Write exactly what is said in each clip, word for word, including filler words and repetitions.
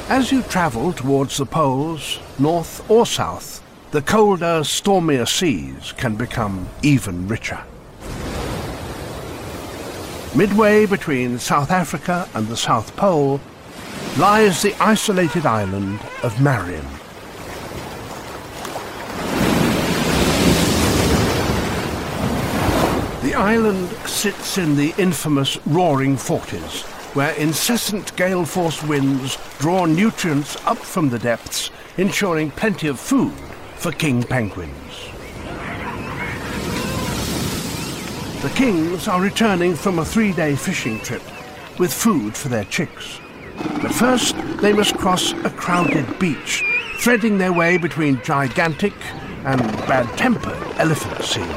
As you travel towards the poles, north or south, the colder, stormier seas can become even richer. Midway between South Africa and the South Pole lies the isolated island of Marion. The island sits in the infamous Roaring Forties, where incessant gale-force winds draw nutrients up from the depths, ensuring plenty of food for king penguins. The kings are returning from a three-day fishing trip with food for their chicks. But first, they must cross a crowded beach, threading their way between gigantic and bad-tempered elephant seals.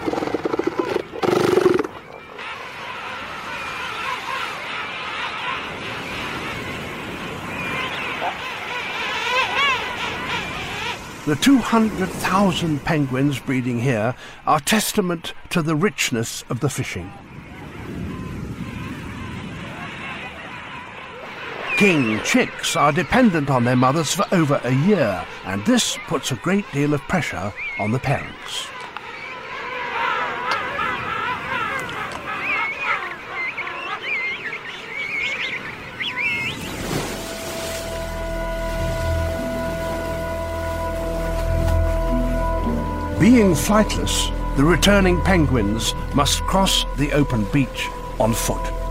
The two hundred thousand penguins breeding here are testament to the richness of the fishing. King chicks are dependent on their mothers for over a year, and this puts a great deal of pressure on the parents. Being flightless, the returning penguins must cross the open beach on foot.